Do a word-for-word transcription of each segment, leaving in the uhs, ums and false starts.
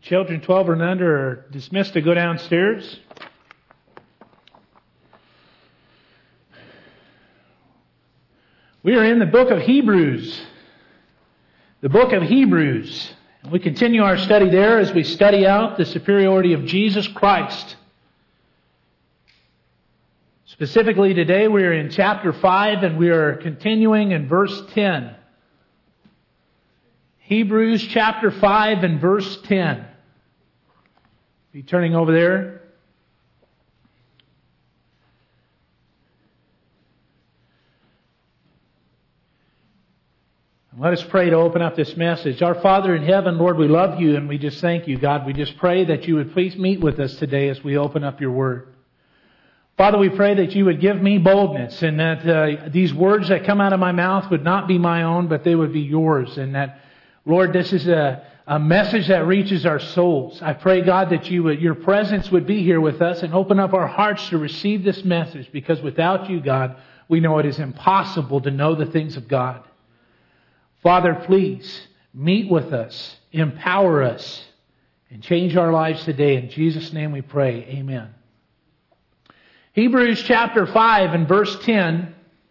Children twelve and under are dismissed to go downstairs. We are in the book of Hebrews. The book of Hebrews. And we continue our study there as we study out the superiority of Jesus Christ. Specifically today we are in chapter five and we are continuing in verse ten. Hebrews chapter five and verse ten. Be turning over there. Let us pray to open up this message. Our Father in heaven, Lord, we love you and we just thank you, God. We just pray that you would please meet with us today as we open up your word. Father, we pray that you would give me boldness and that uh, these words that come out of my mouth would not be my own, but they would be yours. And that, Lord, this is a, a message that reaches our souls. I pray, God, that you would, your presence would be here with us and open up our hearts to receive this message, because without you, God, we know it is impossible to know the things of God. Father, please meet with us, empower us, and change our lives today. In Jesus' name we pray. Amen. Hebrews chapter five and verse ten.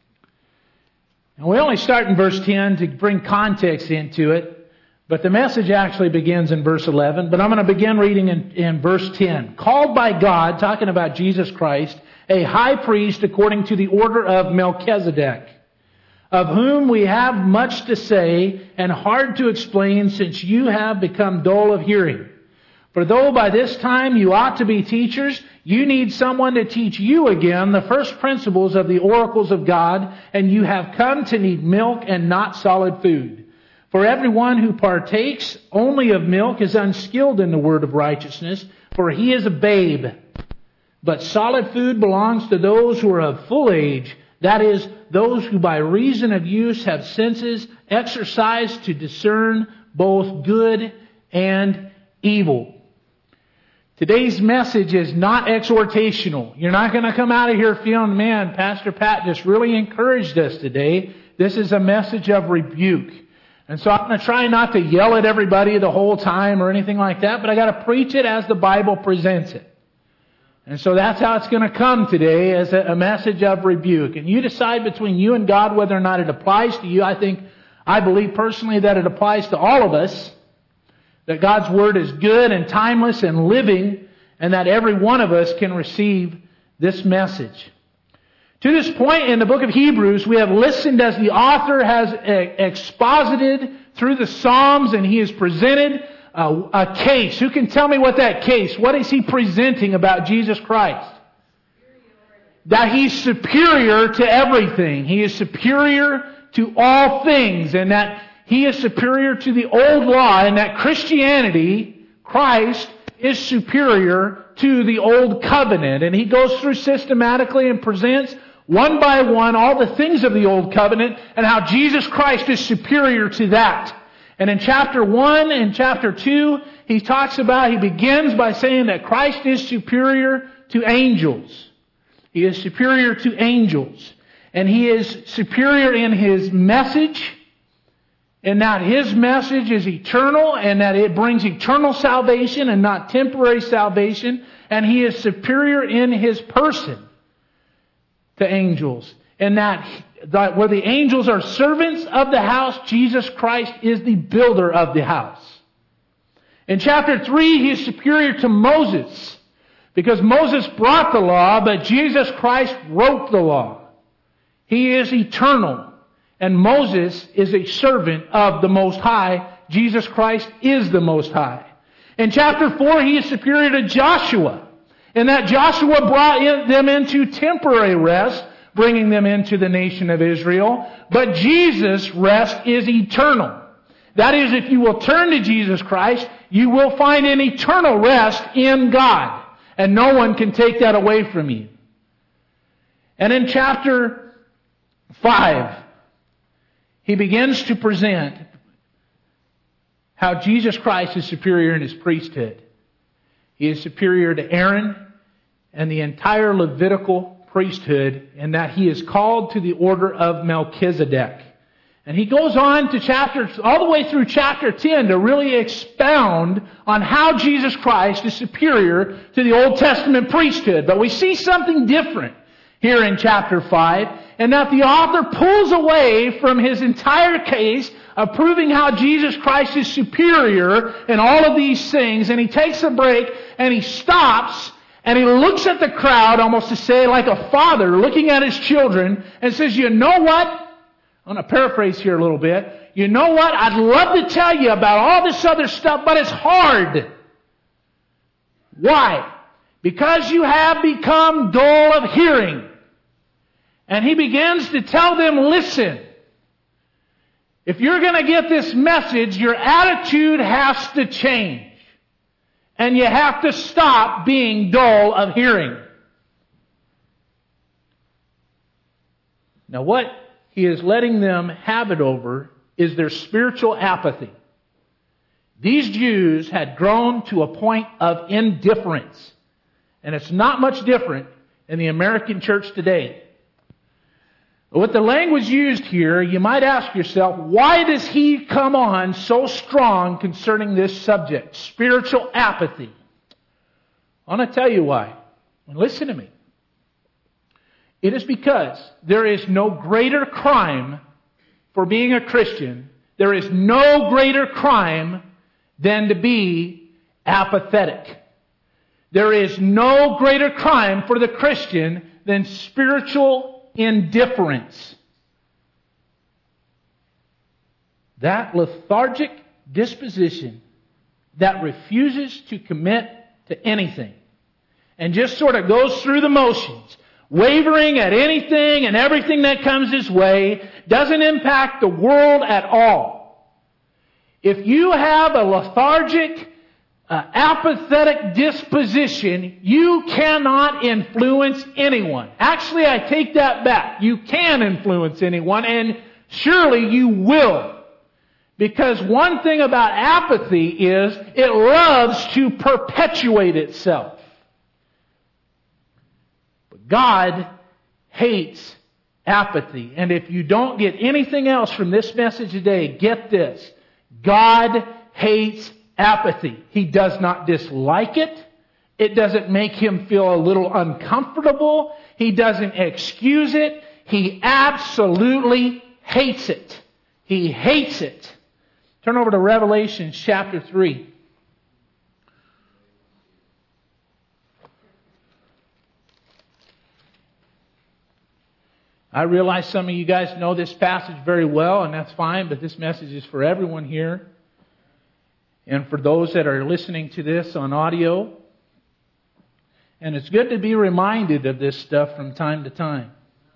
And we only start in verse ten to bring context into it. But the message actually begins in verse eleven. But I'm going to begin reading in, in verse ten. Called by God, talking about Jesus Christ, a high priest according to the order of Melchizedek, of whom we have much to say and hard to explain, since you have become dull of hearing. For though by this time you ought to be teachers, you need someone to teach you again the first principles of the oracles of God, and you have come to need milk and not solid food. For everyone who partakes only of milk is unskilled in the word of righteousness, for he is a babe. But solid food belongs to those who are of full age, that is, those who by reason of use have senses exercised to discern both good and evil. Today's message is not exhortational. You're not going to come out of here feeling, man, Pastor Pat just really encouraged us today. This is a message of rebuke. And so I'm going to try not to yell at everybody the whole time or anything like that, but I got to preach it as the Bible presents it. And so that's how it's going to come today, as a, a message of rebuke. And you decide between you and God whether or not it applies to you. I think, I believe personally that it applies to all of us. That God's Word is good and timeless and living, and that every one of us can receive this message. To this point in the book of Hebrews, we have listened as the author has exposited through the Psalms, and he has presented a, a case. Who can tell me what that case, what is he presenting about Jesus Christ? That he's superior to everything. He is superior to all things, and that he is superior to the old law, and that Christianity, Christ, is superior to the old covenant. And he goes through systematically and presents one by one all the things of the old covenant and how Jesus Christ is superior to that. And in chapter one and chapter two, he talks about, he begins by saying that Christ is superior to angels. He is superior to angels. And he is superior in his message, and that his message is eternal, and that it brings eternal salvation and not temporary salvation. And he is superior in his person to angels. And that, that where the angels are servants of the house, Jesus Christ is the builder of the house. In chapter three, he is superior to Moses, because Moses brought the law, but Jesus Christ wrote the law. He is eternal. And Moses is a servant of the Most High. Jesus Christ is the Most High. In chapter four, he is superior to Joshua, in that Joshua brought in, them into temporary rest, bringing them into the nation of Israel. But Jesus' rest is eternal. That is, if you will turn to Jesus Christ, you will find an eternal rest in God. And no one can take that away from you. And in chapter five, he begins to present how Jesus Christ is superior in his priesthood. He is superior to Aaron and the entire Levitical priesthood, in that he is called to the order of Melchizedek. And he goes on to chapter, all the way through chapter ten to really expound on how Jesus Christ is superior to the Old Testament priesthood. But we see something different here in chapter five, and that the author pulls away from his entire case of proving how Jesus Christ is superior in all of these things, and he takes a break and he stops and he looks at the crowd, almost to say like a father looking at his children, and says, you know what? I'm going to paraphrase here a little bit. You know what? I'd love to tell you about all this other stuff, but it's hard. Why? Because you have become dull of hearing. And he begins to tell them, listen, if you're going to get this message, your attitude has to change. And you have to stop being dull of hearing. Now what he is letting them have it over is their spiritual apathy. These Jews had grown to a point of indifference. And it's not much different in the American church today. With the language used here, you might ask yourself, why does he come on so strong concerning this subject, spiritual apathy? I want to tell you why. Listen to me. It is because there is no greater crime for being a Christian. There is no greater crime than to be apathetic. There is no greater crime for the Christian than spiritual indifference. That lethargic disposition that refuses to commit to anything and just sort of goes through the motions, wavering at anything and everything that comes his way, doesn't impact the world at all. If you have a lethargic, uh, apathetic disposition, you cannot influence anyone. Actually, I take that back. You can influence anyone, and surely you will. Because one thing about apathy is it loves to perpetuate itself. But God hates apathy. And if you don't get anything else from this message today, get this. God hates apathy. He does not dislike it. It doesn't make him feel a little uncomfortable. He doesn't excuse it. He absolutely hates it. He hates it. Turn over to Revelation chapter three. I realize some of you guys know this passage very well, and that's fine, but this message is for everyone here. And for those that are listening to this on audio. And it's good to be reminded of this stuff from time to time.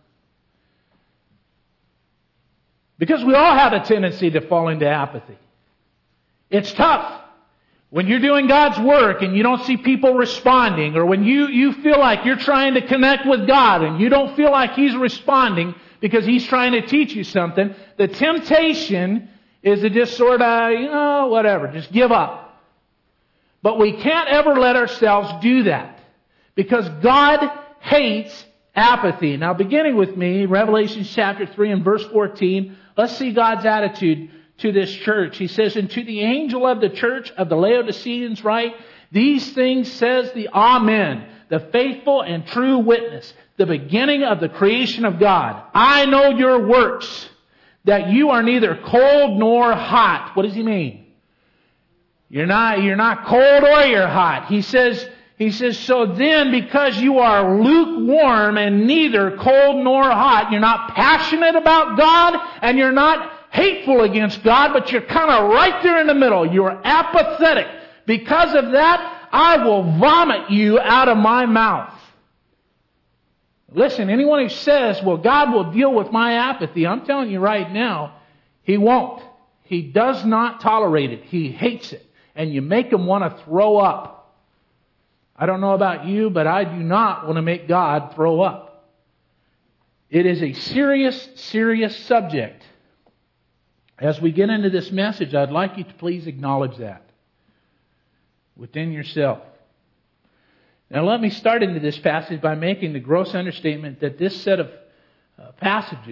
Because we all have a tendency to fall into apathy. It's tough. When you're doing God's work and you don't see people responding, or when you, you feel like you're trying to connect with God and you don't feel like He's responding because He's trying to teach you something, the temptation is to just sort of, you know, whatever, just give up. But we can't ever let ourselves do that because God hates apathy. Now, beginning with me, Revelation chapter three and verse fourteen, let's see God's attitude to this church. He says, and to the angel of the church of the Laodiceans write, these things says the Amen, the faithful and true witness, the beginning of the creation of God. I know your works, that you are neither cold nor hot. What does he mean? You're not, you're not cold or you're hot. He says, He says, so then because you are lukewarm and neither cold nor hot, you're not passionate about God and you're not hateful against God, but you're kind of right there in the middle. You're apathetic. Because of that, I will vomit you out of my mouth. Listen, anyone who says, well, God will deal with my apathy, I'm telling you right now, He won't. He does not tolerate it. He hates it. And you make Him want to throw up. I don't know about you, but I do not want to make God throw up. It is a serious, serious subject. As we get into this message, I'd like you to please acknowledge that within yourself. Now let me start into this passage by making the gross understatement that this set of uh, passages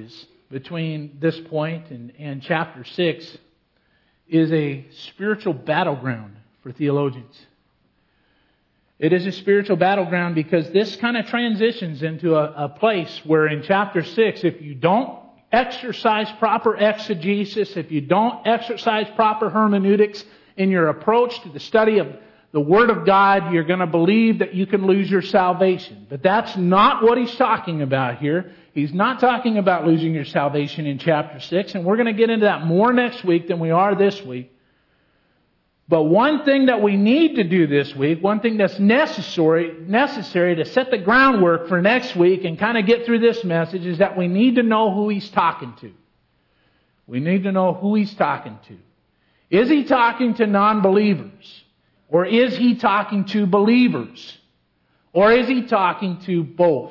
between this point and, and chapter six is a spiritual battleground for theologians. It is a spiritual battleground because this kind of transitions into a, a place where in chapter six, if you don't exercise proper exegesis, if you don't exercise proper hermeneutics in your approach to the study of the Word of God, you're going to believe that you can lose your salvation. But that's not what he's talking about here. He's not talking about losing your salvation in chapter six, and we're going to get into that more next week than we are this week. But one thing that we need to do this week, one thing that's necessary, necessary to set the groundwork for next week and kind of get through this message is that we need to know who he's talking to. We need to know who he's talking to. Is he talking to non-believers? Or is he talking to believers? Or is he talking to both?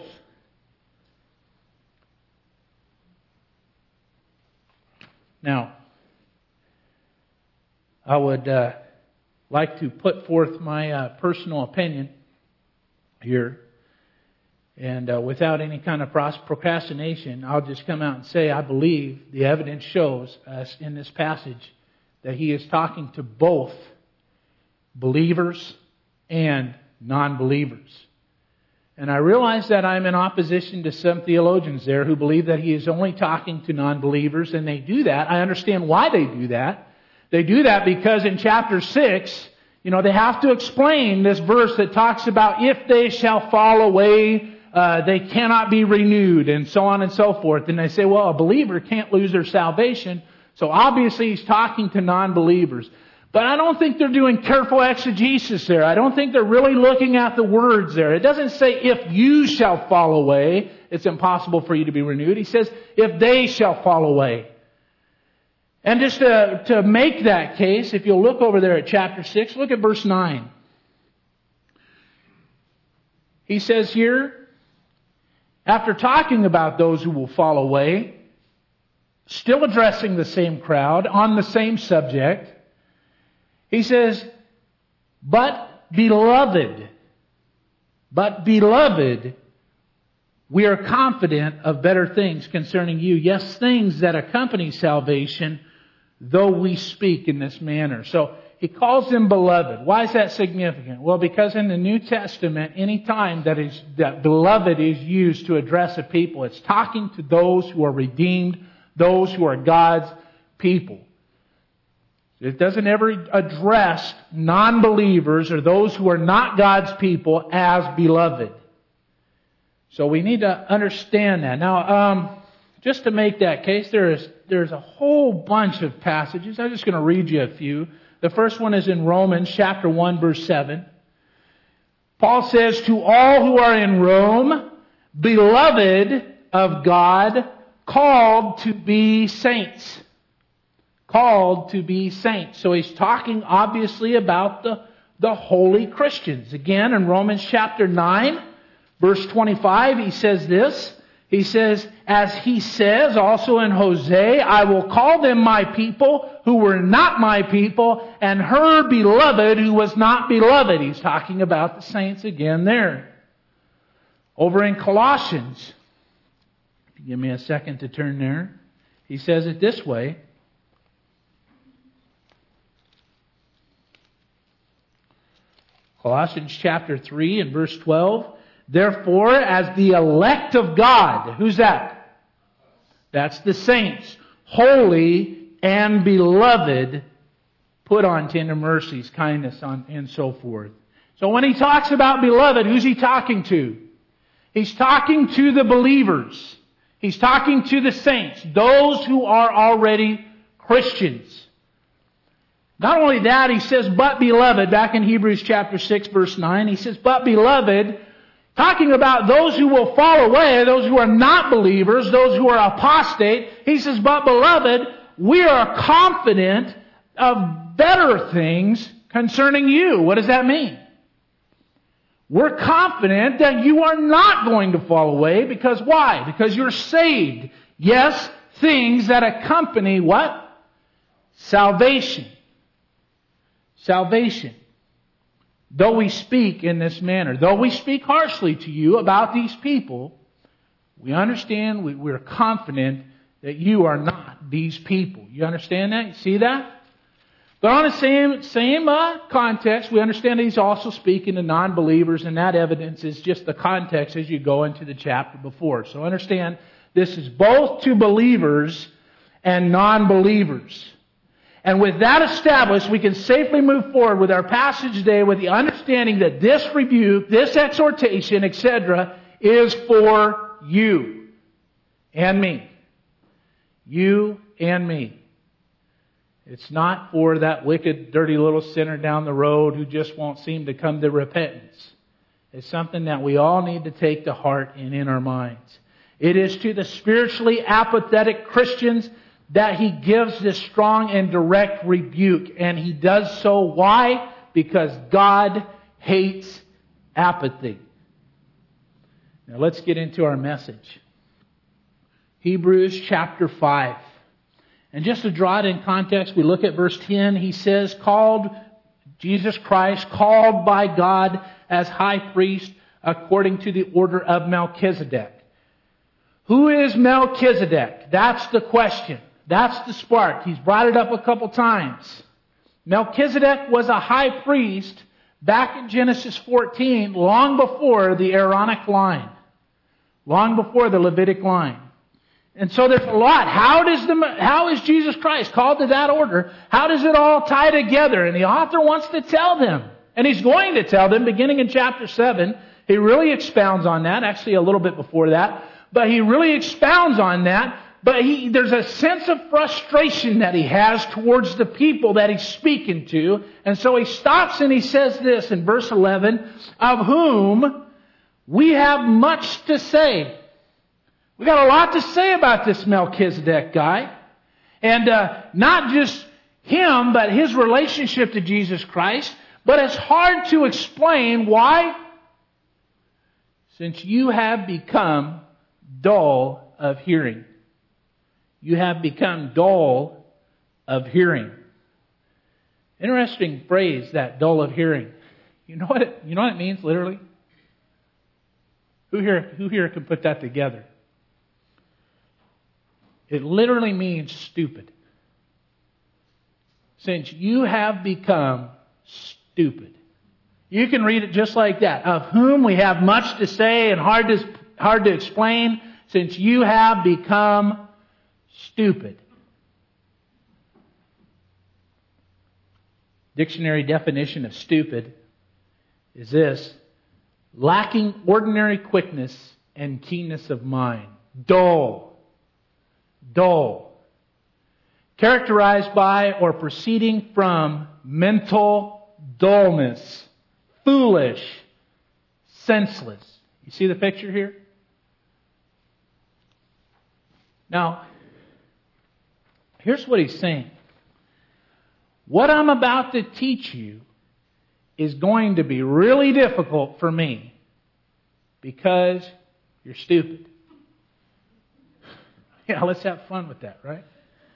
Now, I would uh, like to put forth my uh, personal opinion here. And uh, without any kind of procrastination, I'll just come out and say I believe the evidence shows us in this passage that he is talking to both believers and non-believers. And I realize that I'm in opposition to some theologians there who believe that he is only talking to non-believers, and they do that. I understand why they do that. They do that because in chapter six, you know, they have to explain this verse that talks about if they shall fall away, uh, they cannot be renewed, and so on and so forth. And they say, well, a believer can't lose their salvation, so obviously he's talking to non-believers. But I don't think they're doing careful exegesis there. I don't think they're really looking at the words there. It doesn't say, if you shall fall away, it's impossible for you to be renewed. He says, if they shall fall away. And just to, to make that case, if you'll look over there at chapter six, look at verse nine. He says here, after talking about those who will fall away, still addressing the same crowd on the same subject, he says, but beloved, but beloved, we are confident of better things concerning you. Yes, things that accompany salvation, though we speak in this manner. So he calls them beloved. Why is that significant? Well, because in the New Testament, any time that is that beloved is used to address a people, it's talking to those who are redeemed, those who are God's people. It doesn't ever address non-believers or those who are not God's people as beloved. So we need to understand that. Now, um, just to make that case, there is there's a whole bunch of passages. I'm just going to read you a few. The first one is in Romans chapter one, verse seven. Paul says, to all who are in Rome, beloved of God, called to be saints. Called to be saints. So he's talking obviously about the, the holy Christians. Again, in Romans chapter nine, verse twenty-five, he says this. He says, as he says also in Hosea, I will call them my people who were not my people, and her beloved who was not beloved. He's talking about the saints again there. Over in Colossians, if you give me a second to turn there, he says it this way. Colossians chapter three and verse twelve. Therefore, as the elect of God, who's that? That's the saints, holy and beloved, put on tender mercies, kindness, on, and so forth. So when he talks about beloved, who's he talking to? He's talking to the believers. He's talking to the saints, those who are already Christians. Not only that, he says, but beloved, back in Hebrews chapter six, verse nine, he says, but beloved, talking about those who will fall away, those who are not believers, those who are apostate, he says, but beloved, we are confident of better things concerning you. What does that mean? We're confident that you are not going to fall away, because why? Because you're saved. Yes, things that accompany what? Salvation. Salvation. Though we speak in this manner, though we speak harshly to you about these people, we understand, we, we're confident that you are not these people. You understand that? You see that? But on the same same uh, context, we understand that he's also speaking to non-believers, and that evidence is just the context as you go into the chapter before. So understand, this is both to believers and non-believers. And with that established, we can safely move forward with our passage today with the understanding that this rebuke, this exhortation, et cetera, is for you and me. You and me. It's not for that wicked, dirty little sinner down the road who just won't seem to come to repentance. It's something that we all need to take to heart and in our minds. It is to the spiritually apathetic Christians that he gives this strong and direct rebuke. And he does so, why? Because God hates apathy. Now let's get into our message. Hebrews chapter five. And just to draw it in context, we look at verse ten. He says, called, Jesus Christ, called by God as high priest according to the order of Melchizedek. Who is Melchizedek? That's the question. That's the spark. He's brought it up a couple times. Melchizedek was a high priest back in Genesis fourteen, long before the Aaronic line. Long before the Levitic line. And so there's a lot. How does the, how is Jesus Christ called to that order? How does it all tie together? And the author wants to tell them. And he's going to tell them, beginning in chapter seven. He really expounds on that, actually a little bit before that. But he really expounds on that. But he, there's a sense of frustration that he has towards the people that he's speaking to. And so he stops and he says this in verse eleven, of whom we have much to say. We got a lot to say about this Melchizedek guy. And uh, not just him, but his relationship to Jesus Christ. But it's hard to explain. Why? Since you have become dull of hearing. You have become dull of hearing. Interesting phrase, that dull of hearing. You know what it, you know what it means, literally? Who here, who here can put that together? It literally means stupid. Since you have become stupid. You can read it just like that. Of whom we have much to say and hard to, hard to explain, since you have become stupid. Dictionary definition of stupid is this: lacking ordinary quickness and keenness of mind. Dull. Dull. Characterized by or proceeding from mental dullness. Foolish. Senseless. You see the picture here? Now, here's what he's saying. What I'm about to teach you is going to be really difficult for me because you're stupid. Yeah, let's have fun with that, right?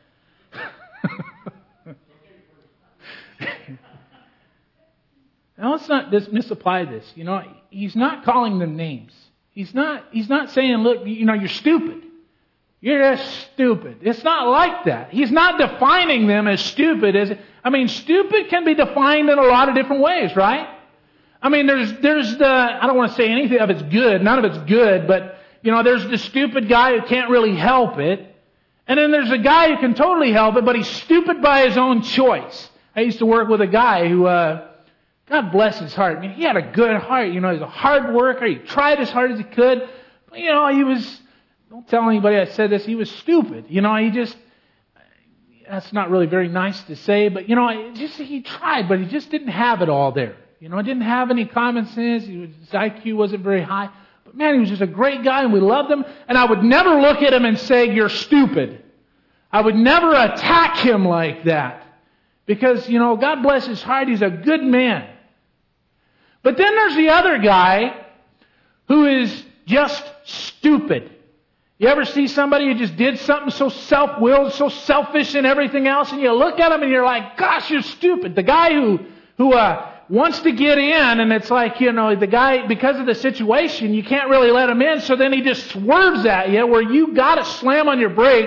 Now let's not dis- misapply this. You know, he's not calling them names. He's not. He's not saying, "Look, you know, you're stupid. You're just stupid." It's not like that. He's not defining them as stupid. As I mean, stupid can be defined in a lot of different ways, right? I mean, there's there's the I don't want to say anything of it's good. None of it's good, but. You know, there's the stupid guy who can't really help it. And then there's a guy who can totally help it, but he's stupid by his own choice. I used to work with a guy who, uh, God bless his heart. I mean, he had a good heart. You know, he's a hard worker. He tried as hard as he could. But, you know, he was, don't tell anybody I said this, he was stupid. You know, he just, that's not really very nice to say, but, you know, just he tried, but he just didn't have it all there. You know, he didn't have any common sense. He was, his I Q wasn't very high. But man, he was just a great guy and we loved him. And I would never look at him and say, you're stupid. I would never attack him like that. Because, you know, God bless his heart, he's a good man. But then there's the other guy who is just stupid. You ever see somebody who just did something so self-willed, so selfish and everything else, and you look at him and you're like, gosh, you're stupid. The guy who, who, uh, wants to get in, and it's like, you know, the guy, because of the situation, you can't really let him in, so then he just swerves at you where you gotta slam on your brakes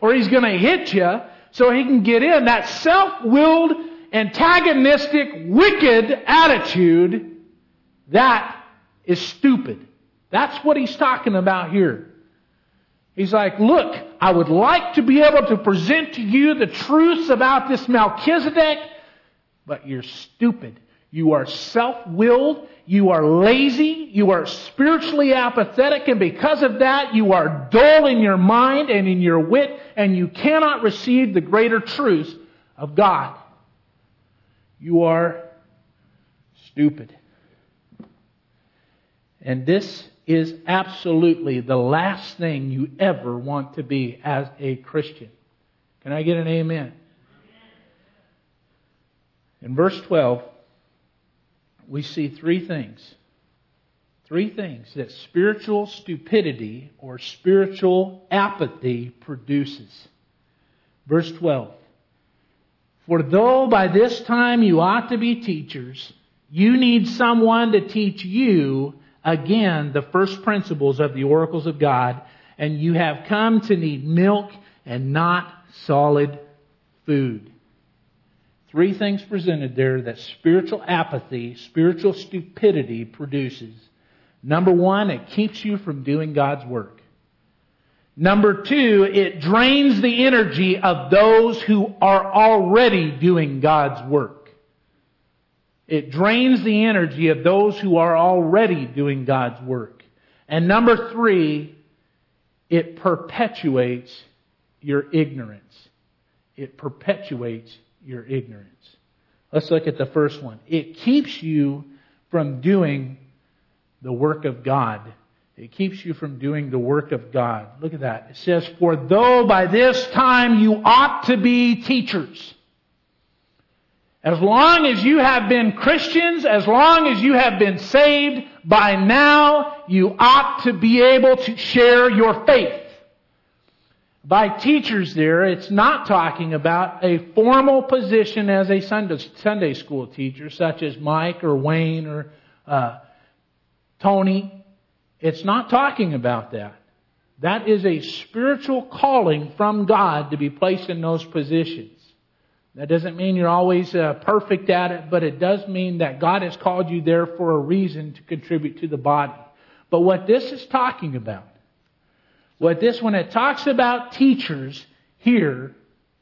or he's going to hit you so he can get in. That self-willed, antagonistic, wicked attitude, that is stupid. That's what he's talking about here. He's like, look, I would like to be able to present to you the truths about this Melchizedek, but you're stupid. You are self-willed. You are lazy. You are spiritually apathetic. And because of that, you are dull in your mind and in your wit. And you cannot receive the greater truths of God. You are stupid. And this is absolutely the last thing you ever want to be as a Christian. Can I get an amen? In verse twelve, we see three things. Three things that spiritual stupidity or spiritual apathy produces. Verse twelve. For though by this time you ought to be teachers, you need someone to teach you again the first principles of the oracles of God, and you have come to need milk and not solid food. Three things presented there that spiritual apathy, spiritual stupidity produces. Number one, it keeps you from doing God's work. Number two, it drains the energy of those who are already doing God's work. It drains the energy of those who are already doing God's work. And number three, it perpetuates your ignorance. It perpetuates your ignorance. Let's look at the first one. It keeps you from doing the work of God. It keeps you from doing the work of God. Look at that. It says, for though by this time you ought to be teachers. As long as you have been Christians, as long as you have been saved, by now you ought to be able to share your faith. By teachers there, it's not talking about a formal position as a Sunday, Sunday school teacher, such as Mike or Wayne or uh, Tony. It's not talking about that. That is a spiritual calling from God to be placed in those positions. That doesn't mean you're always uh, perfect at it, but it does mean that God has called you there for a reason to contribute to the body. But what this is talking about, what this, when it talks about teachers here,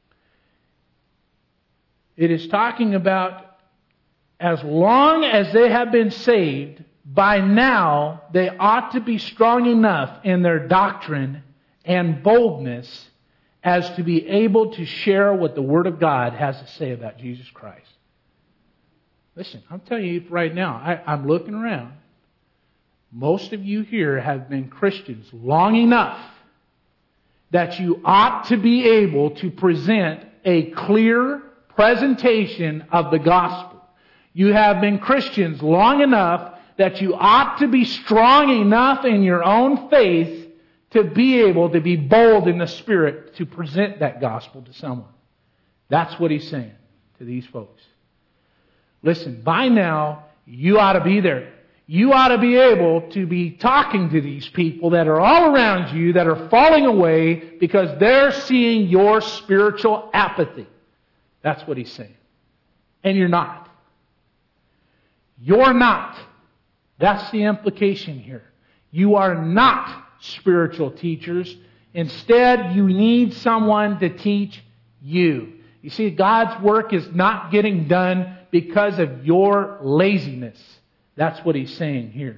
it is talking about as long as they have been saved, by now they ought to be strong enough in their doctrine and boldness as to be able to share what the Word of God has to say about Jesus Christ. Listen, I'm telling you right now, I, I'm looking around. Most of you here have been Christians long enough that you ought to be able to present a clear presentation of the gospel. You have been Christians long enough that you ought to be strong enough in your own faith to be able to be bold in the Spirit to present that gospel to someone. That's what he's saying to these folks. Listen, by now, you ought to be there. You ought to be able to be talking to these people that are all around you that are falling away because they're seeing your spiritual apathy. That's what he's saying. And you're not. You're not. That's the implication here. You are not spiritual teachers. Instead, you need someone to teach you. You see, God's work is not getting done because of your laziness. That's what he's saying here.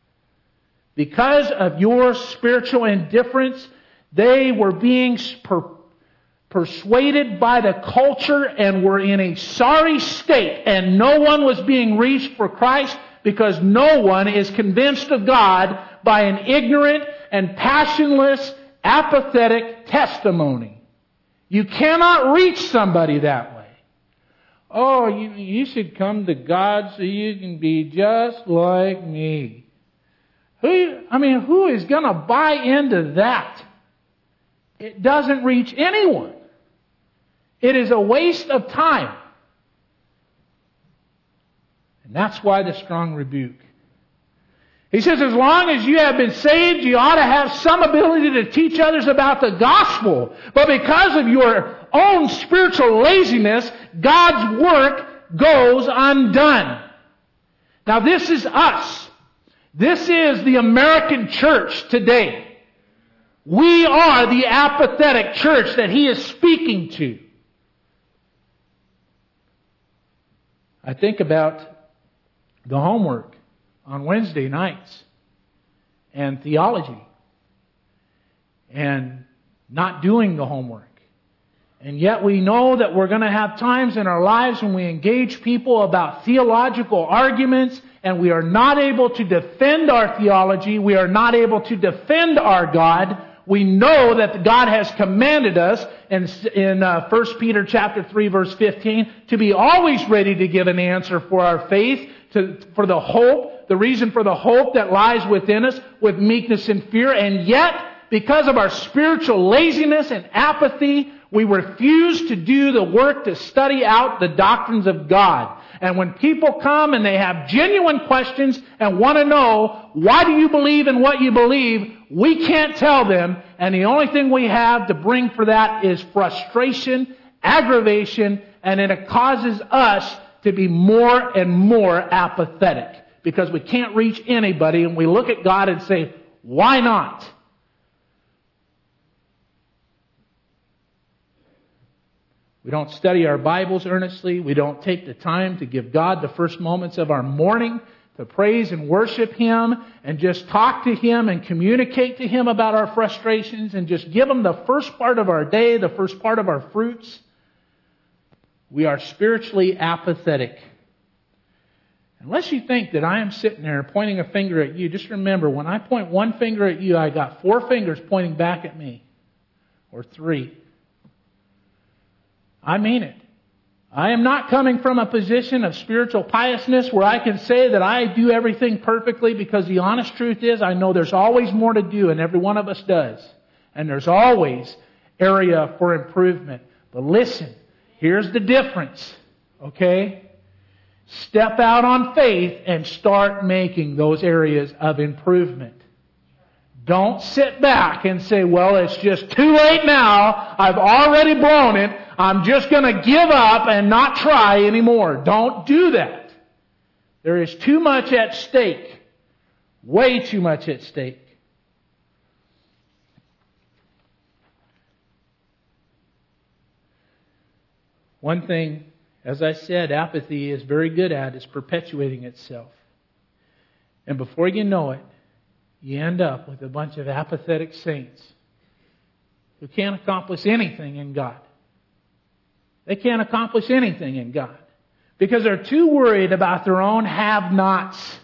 Because of your spiritual indifference, they were being per- persuaded by the culture and were in a sorry state, and no one was being reached for Christ because no one is convinced of God by an ignorant and passionless, apathetic testimony. You cannot reach somebody that way. Oh, you, you should come to God so you can be just like me. Who, I mean, who is going to buy into that? It doesn't reach anyone. It is a waste of time. And that's why the strong rebuke. He says, as long as you have been saved, you ought to have some ability to teach others about the gospel. But because of your own spiritual laziness, God's work goes undone. Now this is us. This is the American church today. We are the apathetic church that He is speaking to. I think about the homework on Wednesday nights and theology and not doing the homework. And yet we know that we're going to have times in our lives when we engage people about theological arguments and we are not able to defend our theology. We are not able to defend our God. We know that God has commanded us in, in uh, First Peter chapter three verse fifteen to be always ready to give an answer for our faith, to, for the hope, the reason for the hope that lies within us with meekness and fear. And yet, because of our spiritual laziness and apathy, we refuse to do the work to study out the doctrines of God. And when people come and they have genuine questions and want to know, why do you believe in what you believe? We can't tell them. And the only thing we have to bring for that is frustration, aggravation, and then it causes us to be more and more apathetic. Because we can't reach anybody and we look at God and say, why not? We don't study our Bibles earnestly. We don't take the time to give God the first moments of our morning to praise and worship Him and just talk to Him and communicate to Him about our frustrations and just give Him the first part of our day, the first part of our fruits. We are spiritually apathetic. Unless you think that I am sitting there pointing a finger at you, just remember, when I point one finger at you, I got four fingers pointing back at me. Or three. I mean it. I am not coming from a position of spiritual piousness where I can say that I do everything perfectly, because the honest truth is I know there's always more to do, and every one of us does. And there's always area for improvement. But listen, here's the difference. Okay? Step out on faith and start making those areas of improvement. Don't sit back and say, well, it's just too late now. I've already blown it. I'm just going to give up and not try anymore. Don't do that. There is too much at stake. Way too much at stake. One thing, as I said, apathy is very good at is perpetuating itself. And before you know it, you end up with a bunch of apathetic saints who can't accomplish anything in God. They can't accomplish anything in God because they're too worried about their own have-nots.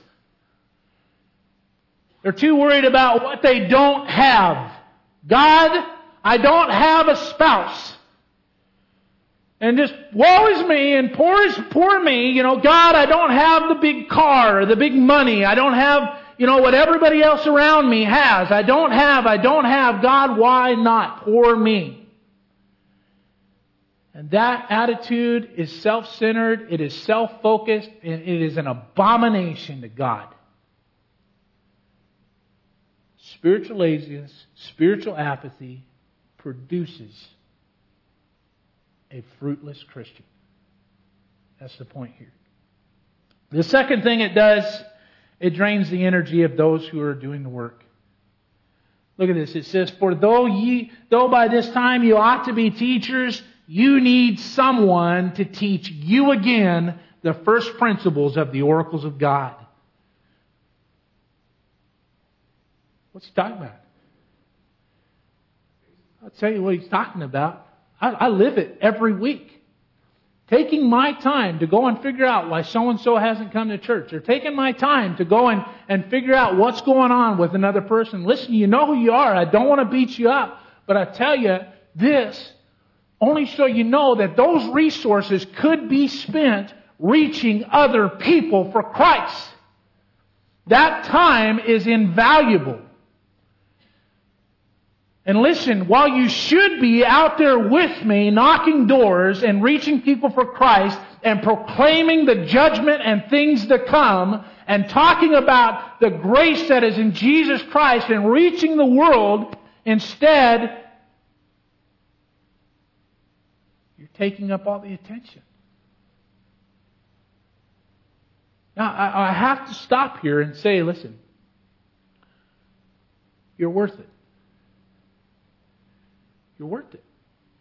They're too worried about what they don't have. God, I don't have a spouse. And just, woe is me, and poor is poor me. You know, God, I don't have the big car or the big money. I don't have, you know, what everybody else around me has. I don't have, I don't have. God, why not? Poor me. And that attitude is self-centered, it is self-focused, and it is an abomination to God. Spiritual laziness, spiritual apathy produces a fruitless Christian. That's the point here. The second thing it does, it drains the energy of those who are doing the work. Look at this. It says, For though ye, though by this time you ought to be teachers, you need someone to teach you again the first principles of the oracles of God. What's he talking about? I'll tell you what he's talking about. I, I live it every week. Taking my time to go and figure out why so-and-so hasn't come to church. Or taking my time to go and, and figure out what's going on with another person. Listen, you know who you are. I don't want to beat you up. But I tell you this, only so you know that those resources could be spent reaching other people for Christ. That time is invaluable. And listen, while you should be out there with me knocking doors and reaching people for Christ and proclaiming the judgment and things to come and talking about the grace that is in Jesus Christ and reaching the world. Instead, you're taking up all the attention. Now, I, I have to stop here and say, listen, you're worth it. You're worth it.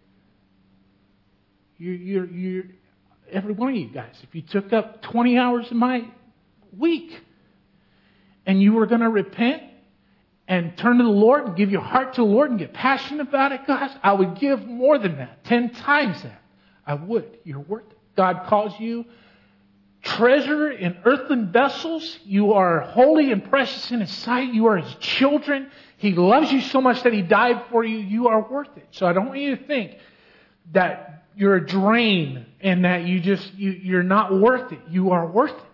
You, you're, you're, every one of you guys, if you took up twenty hours of my week and you were going to repent and turn to the Lord and give your heart to the Lord and get passionate about it, guys, I would give more than that, ten times that. I would. You're worth it. God calls you treasure in earthen vessels. You are holy and precious in His sight. You are His children. He loves you so much that He died for you. You are worth it. So I don't want you to think that you're a drain and that you just, you, you're not worth it. You are worth it.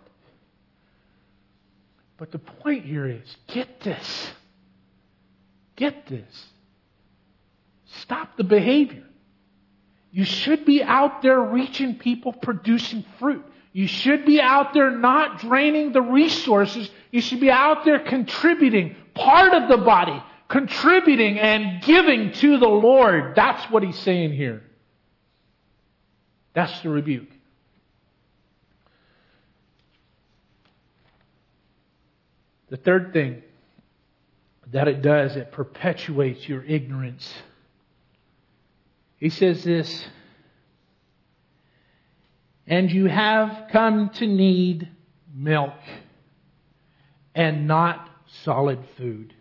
But the point here is, get this. Get this. Stop the behavior. You should be out there reaching people, producing fruit. You should be out there not draining the resources. You should be out there contributing, part of the body, contributing and giving to the Lord. That's what He's saying here. That's the rebuke. The third thing that it does, it perpetuates your ignorance. He says this, and you have come to need milk and not solid food.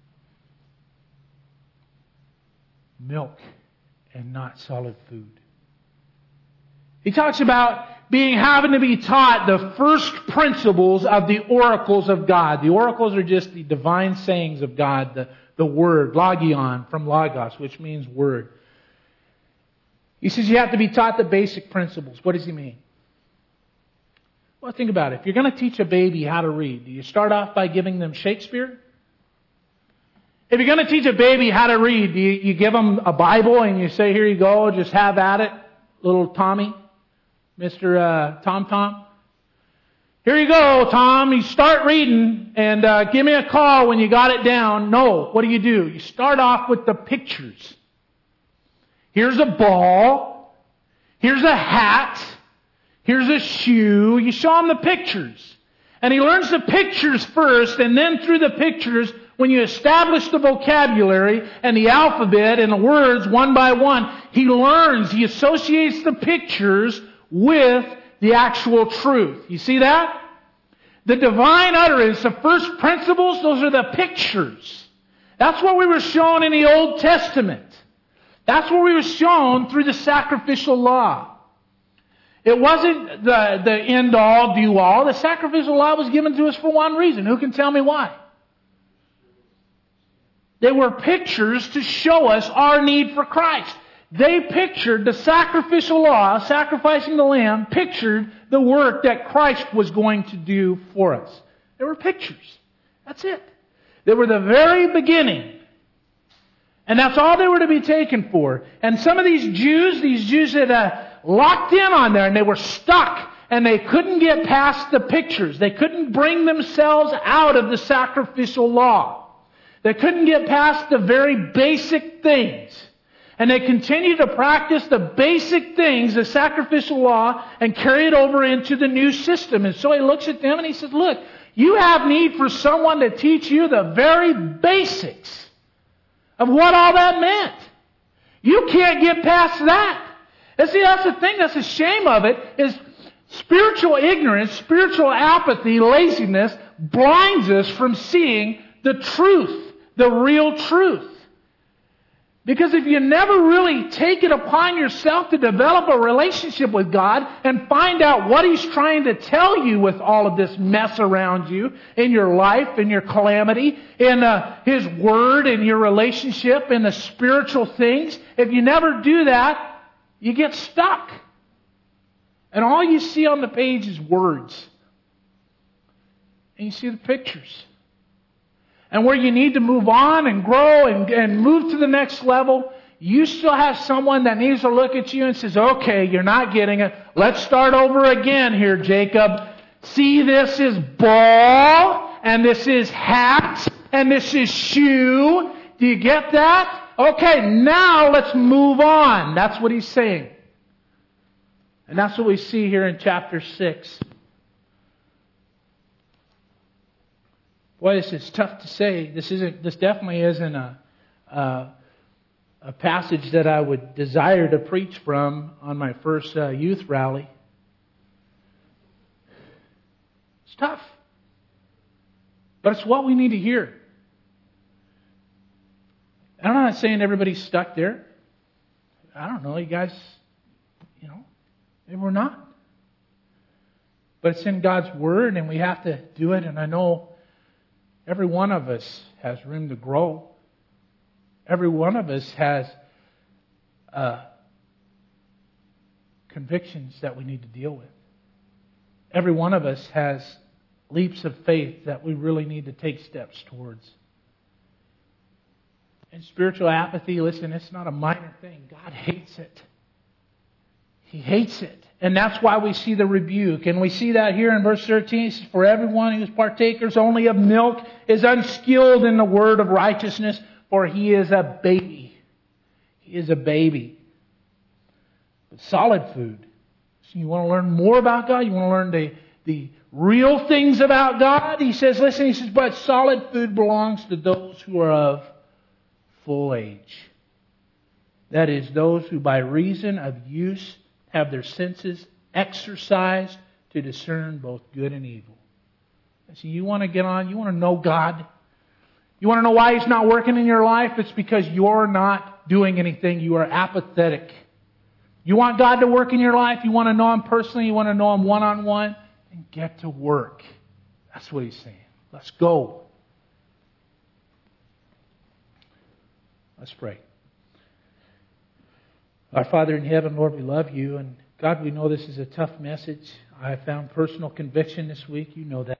Milk and not solid food. He talks about being having to be taught the first principles of the oracles of God. The oracles are just the divine sayings of God, the, the word, logion, from logos, which means word. He says you have to be taught the basic principles. What does he mean? Well, think about it. If you're going to teach a baby how to read, do you start off by giving them Shakespeare? If you're going to teach a baby how to read, do you, you give them a Bible and you say, here you go, just have at it, little Tommy, Mister Uh, Tom Tom? Here you go, Tom. You start reading and uh, give me a call when you got it down. No, what do you do? You start off with the pictures. Here's a ball. Here's a hat. Here's a shoe. You show him the pictures. And he learns the pictures first, and then through the pictures, when you establish the vocabulary and the alphabet and the words one by one, he learns, he associates the pictures with the actual truth. You see that? The divine utterance, the first principles, those are the pictures. That's what we were shown in the Old Testament. That's what we were shown through the sacrificial law. It wasn't the, the end-all, do-all. The sacrificial law was given to us for one reason. Who can tell me why? They were pictures to show us our need for Christ. They pictured the sacrificial law, sacrificing the lamb, pictured the work that Christ was going to do for us. They were pictures. That's it. They were the very beginning. And that's all they were to be taken for. And some of these Jews, these Jews that uh, locked in on there and they were stuck and they couldn't get past the pictures. They couldn't bring themselves out of the sacrificial law. They couldn't get past the very basic things. And they continued to practice the basic things, the sacrificial law, and carry it over into the new system. And so he looks at them and he says, look, you have need for someone to teach you the very basics of what all that meant. You can't get past that. And see, that's the thing, that's the shame of it, is spiritual ignorance, spiritual apathy, laziness blinds us from seeing the truth, the real truth. Because if you never really take it upon yourself to develop a relationship with God and find out what He's trying to tell you with all of this mess around you in your life, in your calamity, in uh, His Word, in your relationship, in the spiritual things, if you never do that, you get stuck. And all you see on the page is words. And you see the pictures. And where you need to move on and grow and, and move to the next level, you still have someone that needs to look at you and says, okay, you're not getting it. Let's start over again here, Jacob. See, this is ball. and this is hat, and this is shoe. Do you get that? Okay, now let's move on. That's what he's saying. And that's what we see here in chapter six. Boy, this is tough to say. This isn't. This definitely isn't a, a, a passage that I would desire to preach from on my first uh, youth rally. It's tough. But it's what we need to hear. I'm not saying everybody's stuck there. I don't know, you guys, you know, maybe we're not. But it's in God's Word and we have to do it. And I know every one of us has room to grow. Every one of us has uh, convictions that we need to deal with. Every one of us has leaps of faith that we really need to take steps towards. And spiritual apathy, listen, it's not a minor thing. God hates it. He hates it. And that's why we see the rebuke. And we see that here in verse thirteen. It says, for everyone who is partakers only of milk is unskilled in the word of righteousness, for he is a baby. He is a baby. But solid food. So you want to learn more about God? You want to learn the, the real things about God? He says, listen, he says, but solid food belongs to those who are of full age. That is, those who by reason of use have their senses exercised to discern both good and evil. So you want to get on, you want to know God. You want to know why He's not working in your life? It's because you're not doing anything. You are apathetic. You want God to work in your life? You want to know Him personally? You want to know Him one-on-one? Then get to work. That's what He's saying. Let's go. Let's pray. Our Father in heaven, Lord, we love You. And God, we know this is a tough message. I found personal conviction this week. You know that.